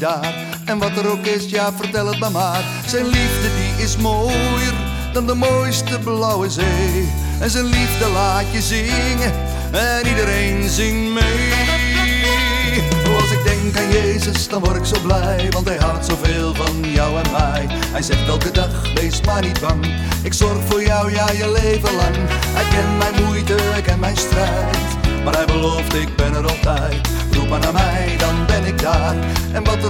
daar. En wat er ook is, ja, vertel het me maar. Zijn liefde die is mooier dan de mooiste blauwe zee. En zijn liefde laat je zingen en iedereen zingt mee. Als ik denk aan Jezus, dan word ik zo blij, want hij houdt zoveel van jou en mij. Hij zegt elke dag, wees maar niet bang, ik zorg voor jou, ja, je leven lang. Hij kent mijn moeite, hij kent mijn strijd, maar hij belooft, ik ben er altijd. Roep maar naar mij, dan ben ik daar. En wat er